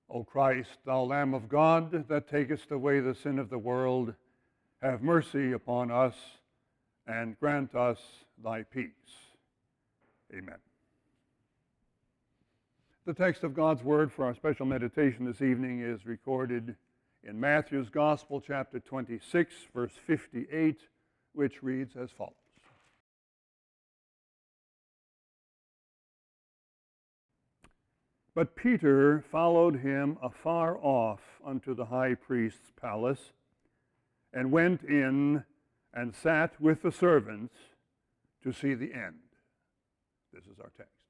O Christ, thou Lamb of God, that takest away the sin of the world, have mercy upon us and grant us thy peace. Amen. The text of God's Word for our special meditation this evening is recorded in Matthew's Gospel, chapter 26, verse 58, which reads as follows. But Peter followed him afar off unto the high priest's palace, and went in and sat with the servants to see the end. This is our text.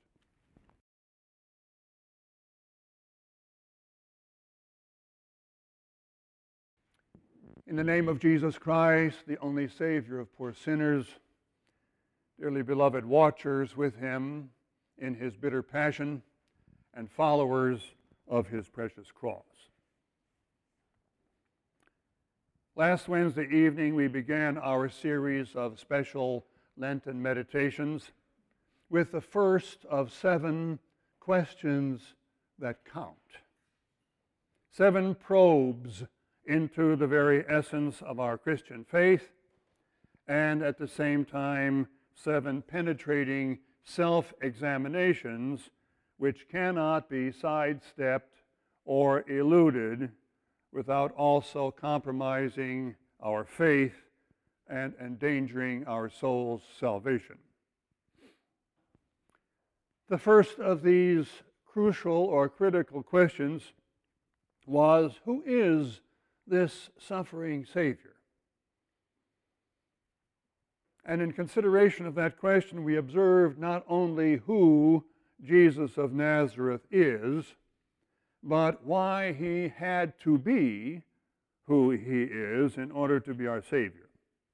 In the name of Jesus Christ, the only Savior of poor sinners, dearly beloved watchers with him in his bitter passion, and followers of his precious cross. Last Wednesday evening, we began our series of special Lenten meditations with the first of 7 questions that count. 7 probes into the very essence of our Christian faith, and at the same time, 7 penetrating self-examinations which cannot be sidestepped or eluded without also compromising our faith and endangering our soul's salvation. The first of these crucial or critical questions was, who is this suffering Savior? And in consideration of that question, we observed not only who Jesus of Nazareth is, but why he had to be who he is in order to be our Savior.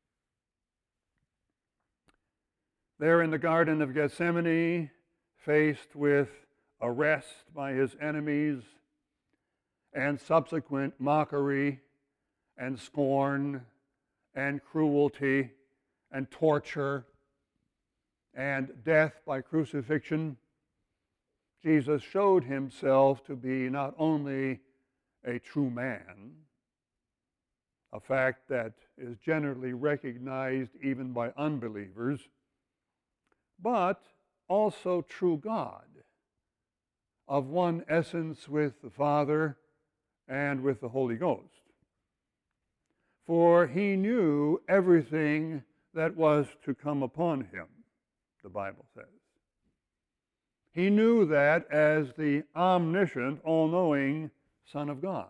There in the Garden of Gethsemane, faced with arrest by his enemies and subsequent mockery and scorn and cruelty and torture and death by crucifixion, Jesus showed himself to be not only a true man, a fact that is generally recognized even by unbelievers, but also true God, of one essence with the Father and with the Holy Ghost. For he knew everything that was to come upon him, the Bible says. He knew that as the omniscient, all-knowing Son of God.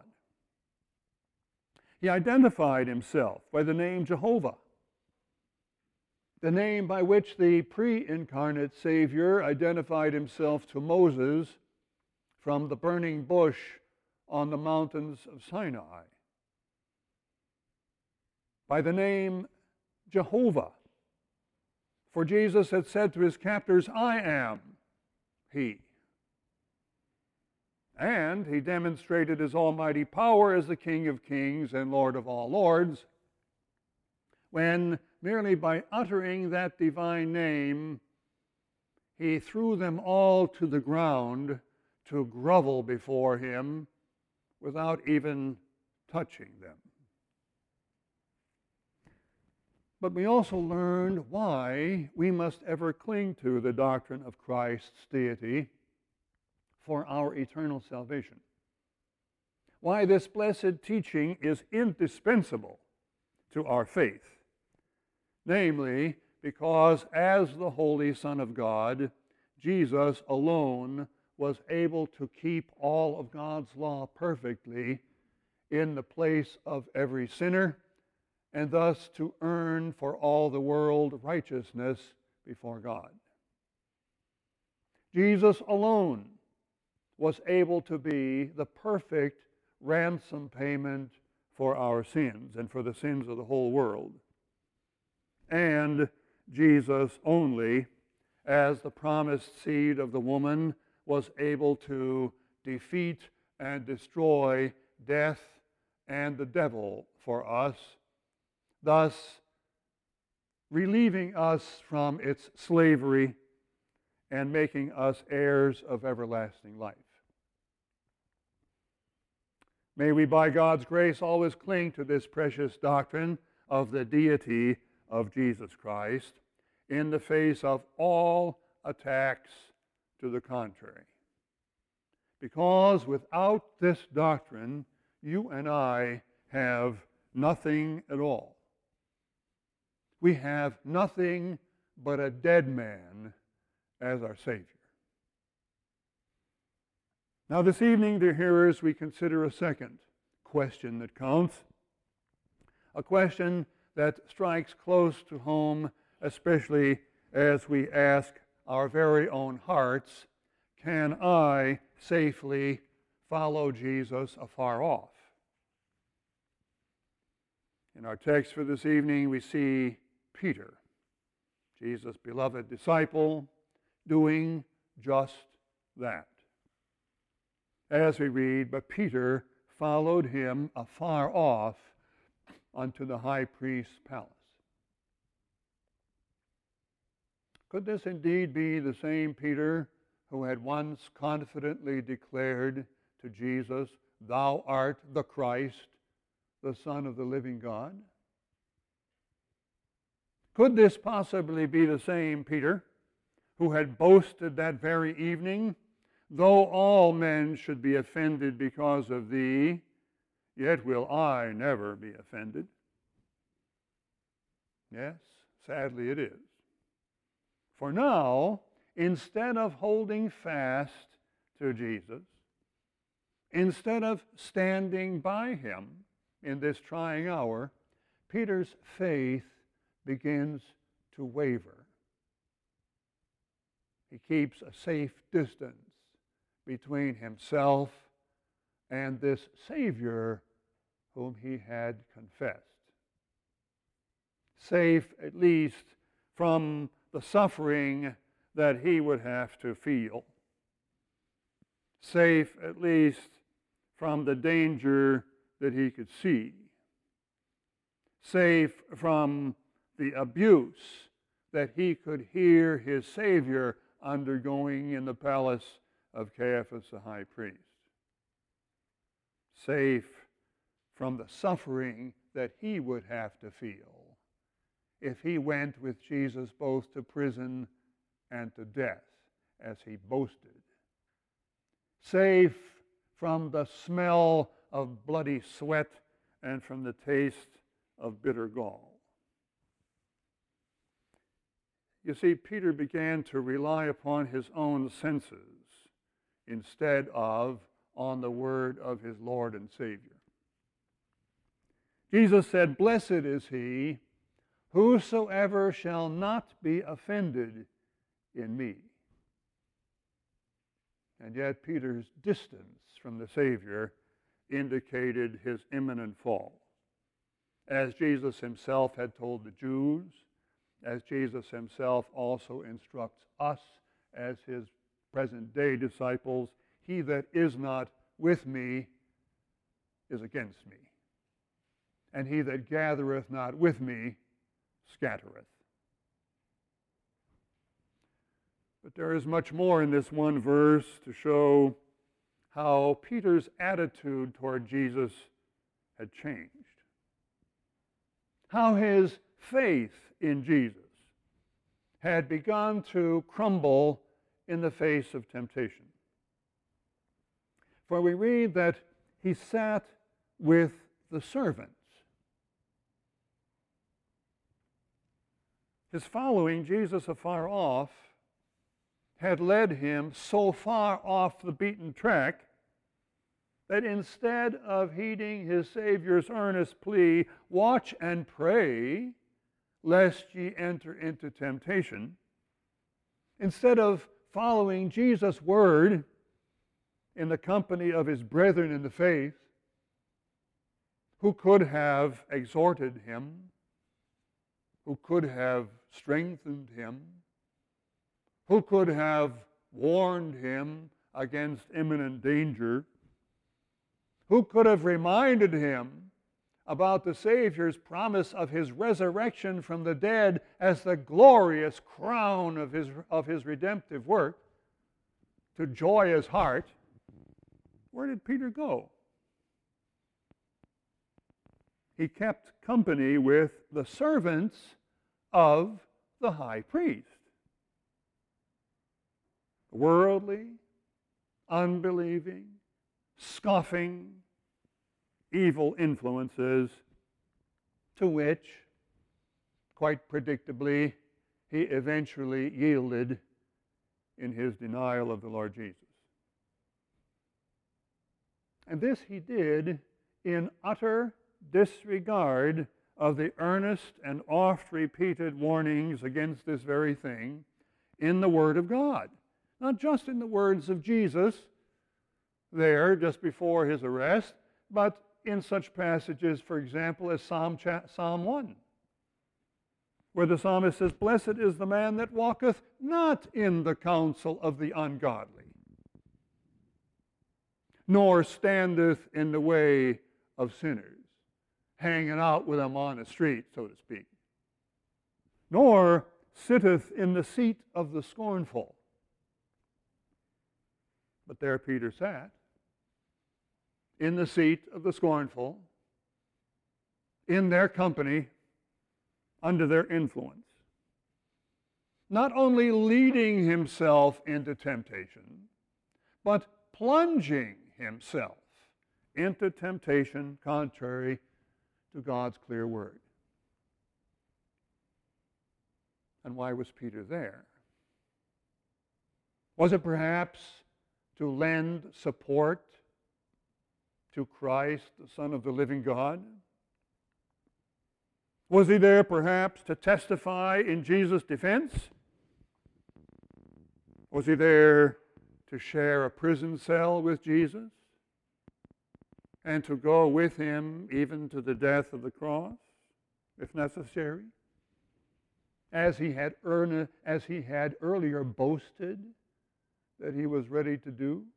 He identified himself by the name Jehovah, the name by which the pre-incarnate Savior identified himself to Moses from the burning bush on the mountains of Sinai. By the name Jehovah, for Jesus had said to his captors, I am he. And he demonstrated his almighty power as the King of kings and Lord of all lords, when merely by uttering that divine name, he threw them all to the ground to grovel before him without even touching them. But we also learned why we must ever cling to the doctrine of Christ's deity for our eternal salvation. Why this blessed teaching is indispensable to our faith. Namely, because as the Holy Son of God, Jesus alone was able to keep all of God's law perfectly in the place of every sinner, and thus to earn for all the world righteousness before God. Jesus alone was able to be the perfect ransom payment for our sins and for the sins of the whole world. And Jesus only, as the promised seed of the woman, was able to defeat and destroy death and the devil for us, thus relieving us from its slavery and making us heirs of everlasting life. May we, by God's grace, always cling to this precious doctrine of the deity of Jesus Christ in the face of all attacks to the contrary. Because without this doctrine, you and I have nothing at all. We have nothing but a dead man as our Savior. Now this evening, dear hearers, we consider a second question that counts, a question that strikes close to home, especially as we ask our very own hearts, can I safely follow Jesus afar off? In our text for this evening, we see Peter, Jesus' beloved disciple, doing just that. As we read, but Peter followed him afar off unto the high priest's palace. Could this indeed be the same Peter who had once confidently declared to Jesus, "Thou art the Christ, the Son of the living God"? Could this possibly be the same Peter who had boasted that very evening, "Though all men should be offended because of thee, yet will I never be offended"? Yes, sadly it is. For now, instead of holding fast to Jesus, instead of standing by him in this trying hour, Peter's faith begins to waver. He keeps a safe distance between himself and this Savior whom he had confessed. Safe, at least, from the suffering that he would have to feel. Safe, at least, from the danger that he could see. Safe from the abuse that he could hear his Savior undergoing in the palace of Caiaphas the high priest. Safe from the suffering that he would have to feel if he went with Jesus both to prison and to death, as he boasted. Safe from the smell of bloody sweat and from the taste of bitter gall. You see, Peter began to rely upon his own senses instead of on the word of his Lord and Savior. Jesus said, "Blessed is he whosoever shall not be offended in me." And yet Peter's distance from the Savior indicated his imminent fall. As Jesus himself had told the Jews, as Jesus himself also instructs us as his present-day disciples, "He that is not with me is against me, and he that gathereth not with me scattereth." But there is much more in this one verse to show how Peter's attitude toward Jesus had changed. How his faith in Jesus had begun to crumble in the face of temptation. For we read that he sat with the servants. His following Jesus afar off had led him so far off the beaten track that instead of heeding his Savior's earnest plea, "Watch and pray, lest ye enter into temptation," instead of following Jesus' word in the company of his brethren in the faith, who could have exhorted him, who could have strengthened him, who could have warned him against imminent danger, who could have reminded him about the Savior's promise of his resurrection from the dead as the glorious crown of his redemptive work to joy his heart. Where did Peter go? he kept company with the servants of the high priest. Worldly, unbelieving, scoffing, evil influences to which, quite predictably, he eventually yielded in his denial of the Lord Jesus. And this he did in utter disregard of the earnest and oft-repeated warnings against this very thing in the Word of God. Not just in the words of Jesus there just before his arrest, but in such passages, for example, as Psalm 1, where the psalmist says, "Blessed is the man that walketh not in the counsel of the ungodly, nor standeth in the way of sinners," hanging out with them on the street, so to speak, "nor sitteth in the seat of the scornful." But there Peter sat, in the seat of the scornful, in their company, under their influence, not only leading himself into temptation, but plunging himself into temptation contrary to God's clear word. And why was Peter there? Was it perhaps to lend support to Christ, the Son of the living God? Was he there perhaps to testify in Jesus' defense? Was he there to share a prison cell with Jesus and to go with him even to the death of the cross, if necessary, as he had earlier boasted that he was ready to do?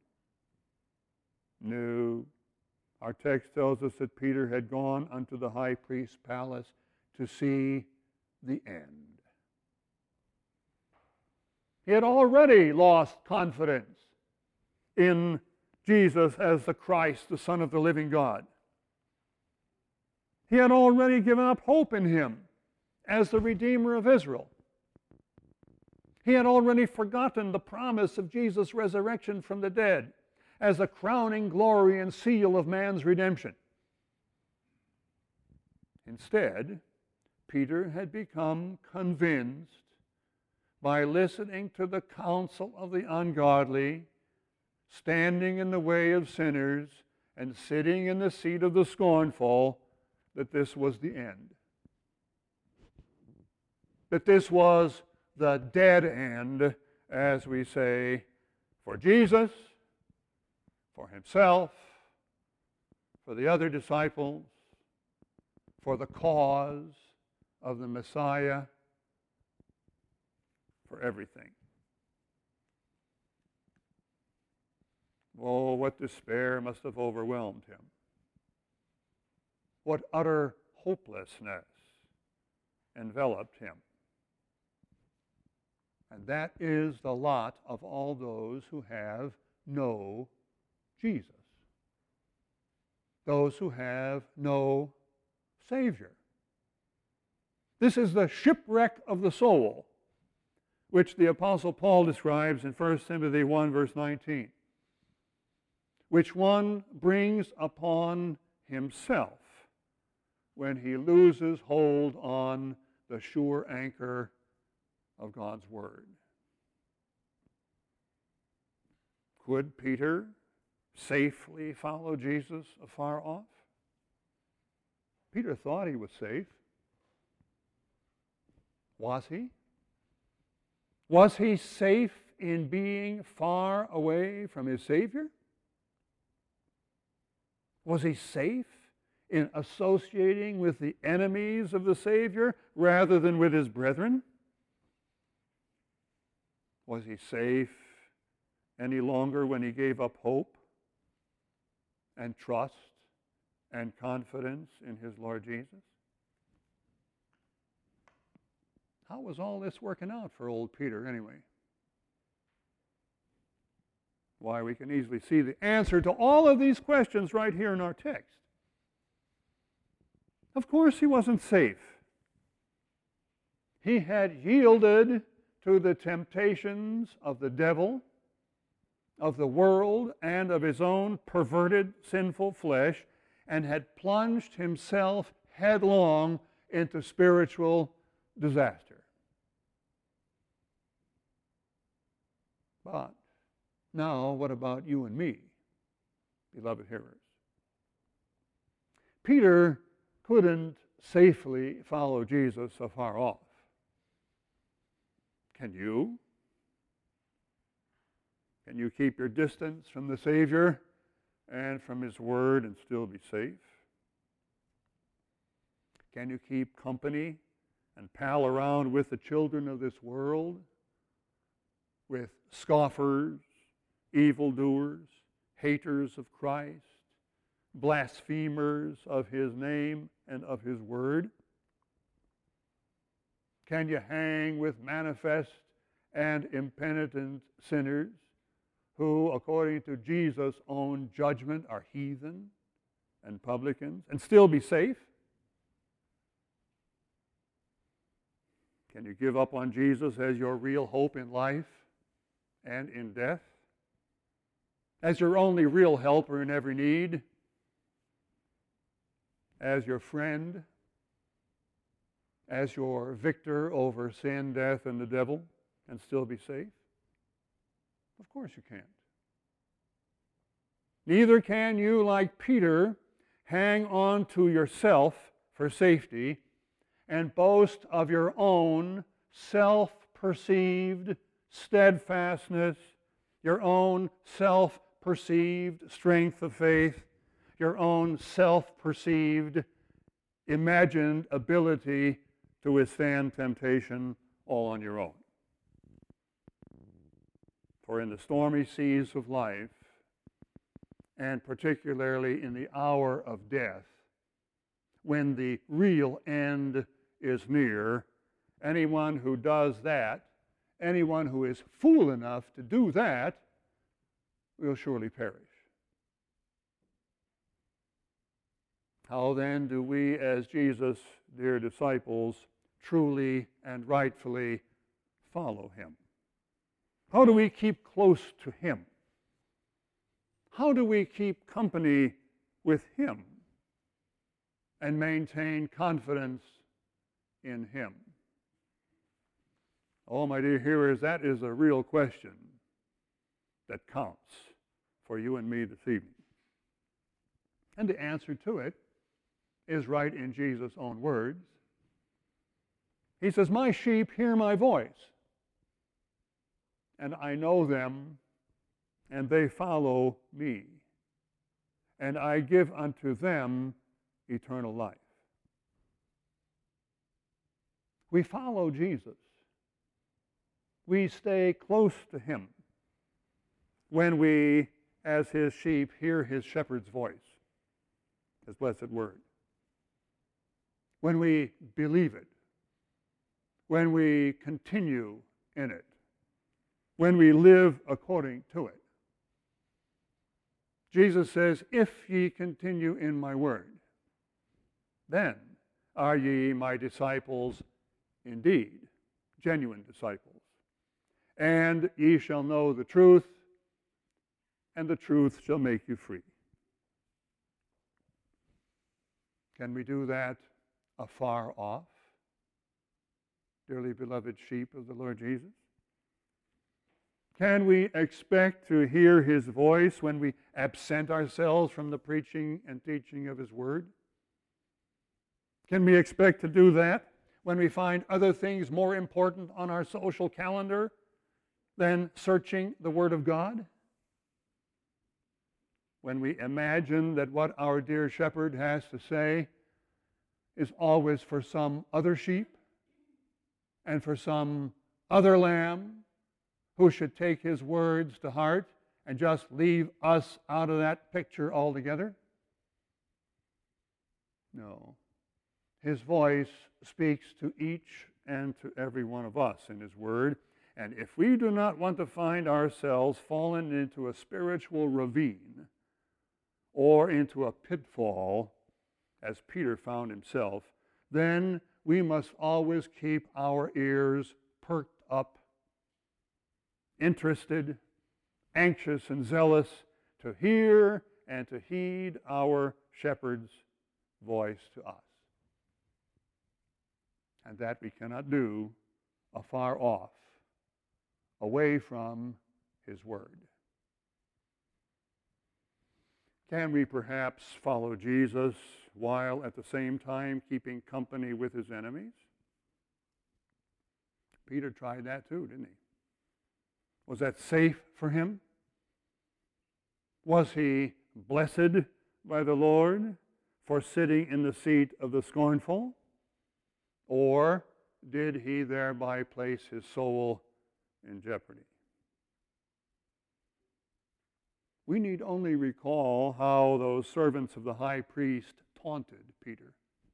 No. Our text tells us that Peter had gone unto the high priest's palace to see the end. He had already lost confidence in Jesus as the Christ, the Son of the living God. He had already given up hope in him as the Redeemer of Israel. He had already forgotten the promise of Jesus' resurrection from the dead as a crowning glory and seal of man's redemption. Instead, Peter had become convinced by listening to the counsel of the ungodly, standing in the way of sinners, and sitting in the seat of the scornful, that this was the end. That this was the dead end, as we say, for Jesus, for himself, for the other disciples, for the cause of the Messiah, for everything. Oh, what despair must have overwhelmed him. What utter hopelessness enveloped him. And that is the lot of all those who have no Jesus. Those who have no Savior. This is the shipwreck of the soul, which the Apostle Paul describes in 1 Timothy 1, verse 19, which one brings upon himself when he loses hold on the sure anchor of God's Word. Could Peter safely follow Jesus afar off? Peter thought he was safe. Was he? Was he safe in being far away from his Savior? Was he safe in associating with the enemies of the Savior rather than with his brethren? Was he safe any longer when he gave up hope and trust and confidence in his Lord Jesus? How was all this working out for old Peter anyway? Why, we can easily see the answer to all of these questions right here in our text. Of course he wasn't safe. He had yielded to the temptations of the devil, of the world, and of his own perverted, sinful flesh, and had plunged himself headlong into spiritual disaster. But now, what about you and me, beloved hearers? Peter couldn't safely follow Jesus afar off. Can you? Can you keep your distance from the Savior and from His Word and still be safe? Can you keep company and pal around with the children of this world, with scoffers, evildoers, haters of Christ, blasphemers of His name and of His Word? Can you hang with manifest and impenitent sinners who, according to Jesus' own judgment, are heathen and publicans, and still be safe? Can you give up on Jesus as your real hope in life and in death? As your only real helper in every need? As your friend? As your victor over sin, death, and the devil, and still be safe? Of course you can't. Neither can you, like Peter, hang on to yourself for safety and boast of your own self-perceived steadfastness, your own self-perceived strength of faith, your own self-perceived imagined ability to withstand temptation all on your own. For in the stormy seas of life, and particularly in the hour of death, when the real end is near, anyone who does that, anyone who is fool enough to do that, will surely perish. How then do we, as Jesus' dear disciples, truly and rightfully follow Him? How do we keep close to Him? How do we keep company with Him and maintain confidence in Him? Oh, my dear hearers, that is a real question that counts for you and me this evening. And the answer to it is right in Jesus' own words. He says, "My sheep hear my voice, and I know them, and they follow me, and I give unto them eternal life." We follow Jesus. We stay close to Him when we, as His sheep, hear His shepherd's voice, His blessed word. When we believe it, when we continue in it, when we live according to it. Jesus says, "If ye continue in my word, then are ye my disciples indeed," genuine disciples. "And ye shall know the truth, and the truth shall make you free." Can we do that afar off, dearly beloved sheep of the Lord Jesus? Can we expect to hear His voice when we absent ourselves from the preaching and teaching of His Word? Can we expect to do that when we find other things more important on our social calendar than searching the Word of God? When we imagine that what our dear shepherd has to say is always for some other sheep and for some other lamb who should take His words to heart and just leave us out of that picture altogether? No. His voice speaks to each and to every one of us in His Word, and if we do not want to find ourselves fallen into a spiritual ravine or into a pitfall, as Peter found himself, then we must always keep our ears perked up, interested, anxious, and zealous to hear and to heed our shepherd's voice to us. And that we cannot do afar off, away from his word. Can we perhaps follow Jesus while at the same time keeping company with his enemies? Peter tried that too, didn't he? Was that safe for him? Was he blessed by the Lord for sitting in the seat of the scornful? Or did he thereby place his soul in jeopardy? We need only recall how those servants of the high priest taunted Peter,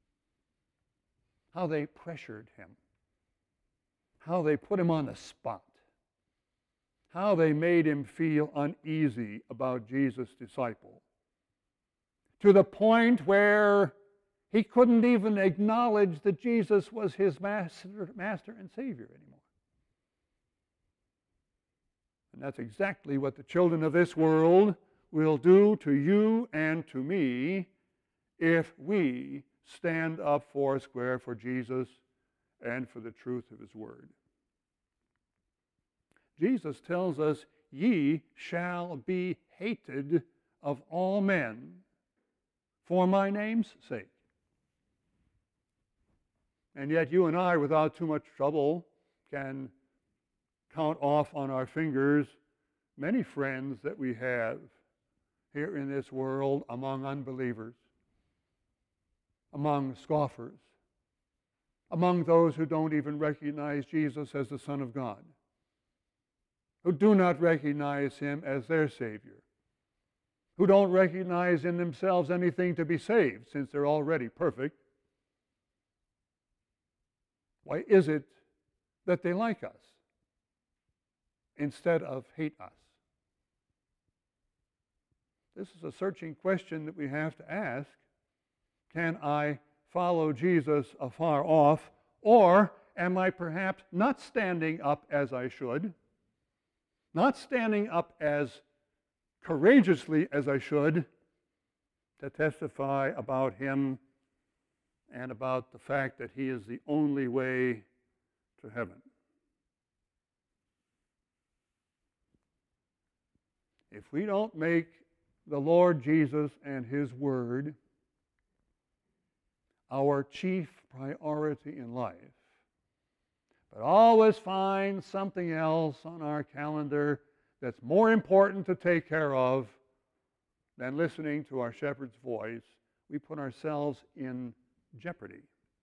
how they pressured him, how they put him on the spot, how they made him feel uneasy about Jesus' disciple, to the point where he couldn't even acknowledge that Jesus was his master and Savior anymore. And that's exactly what the children of this world will do to you and to me if we stand up foursquare for Jesus and for the truth of his word. Jesus tells us, "Ye shall be hated of all men for my name's sake." And yet you and I, without too much trouble, can count off on our fingers many friends that we have here in this world among unbelievers, among scoffers, among those who don't even recognize Jesus as the Son of God, who do not recognize him as their Savior, who don't recognize in themselves anything to be saved since they're already perfect. Why is it that they like us instead of hate us? This is a searching question that we have to ask. Can I follow Jesus afar off, or am I perhaps not standing up as I should, not standing up as courageously as I should to testify about him and about the fact that he is the only way to heaven? If we don't make the Lord Jesus and his word our chief priority in life, but always find something else on our calendar that's more important to take care of than listening to our shepherd's voice, we put ourselves in jeopardy.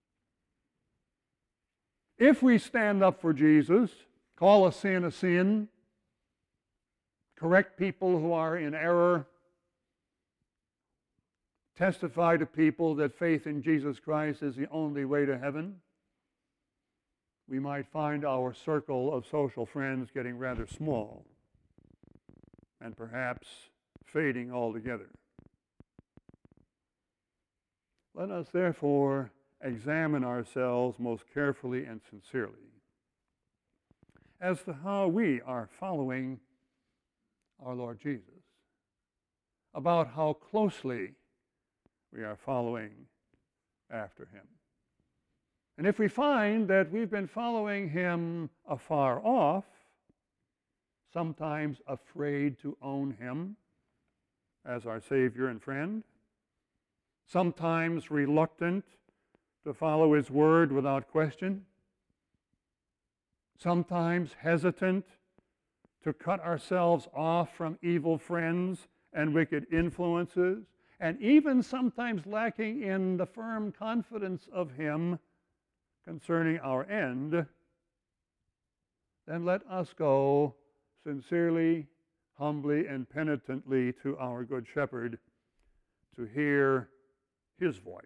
If we stand up for Jesus, call a sin, correct people who are in error, testify to people that faith in Jesus Christ is the only way to heaven, we might find our circle of social friends getting rather small and perhaps fading altogether. Let us therefore examine ourselves most carefully and sincerely as to how we are following our Lord Jesus, about how closely we are following after him. And if we find that we've been following him afar off, sometimes afraid to own him as our Savior and friend, sometimes reluctant to follow his word without question, sometimes hesitant to cut ourselves off from evil friends and wicked influences, and even sometimes lacking in the firm confidence of him concerning our end, then let us go sincerely, humbly, and penitently to our good shepherd to hear his voice,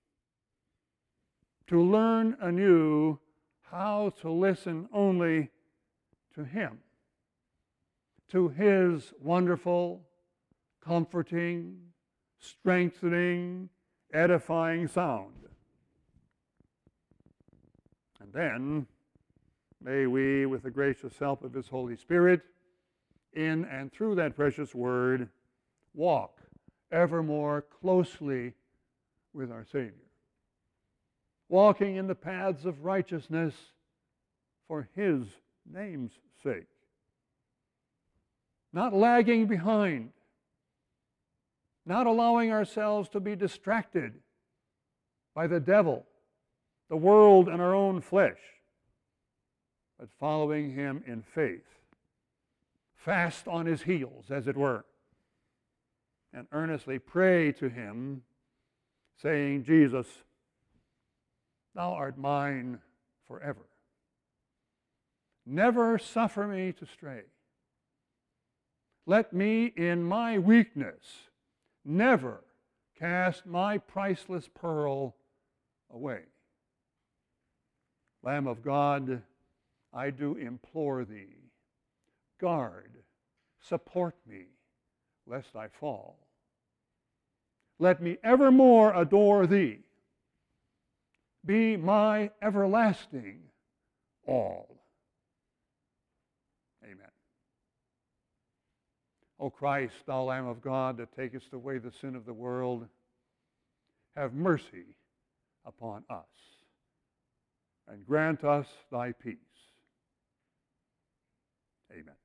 to learn anew how to listen only to him, to his wonderful, comforting, strengthening, edifying sound. And then, may we, with the gracious help of His Holy Spirit, in and through that precious word, walk ever more closely with our Savior, walking in the paths of righteousness for His name's sake, not lagging behind, not allowing ourselves to be distracted by the devil, the world, and our own flesh, but following Him in faith, fast on His heels, as it were, and earnestly pray to Him, saying, Jesus, Thou art mine forever. Never suffer me to stray. Let me in my weakness never cast my priceless pearl away. Lamb of God, I do implore Thee, guard, support me, lest I fall. Let me evermore adore Thee. Be my everlasting all. Amen. O Christ, Thou Lamb of God, that takest away the sin of the world, have mercy upon us, and grant us Thy peace. Amen.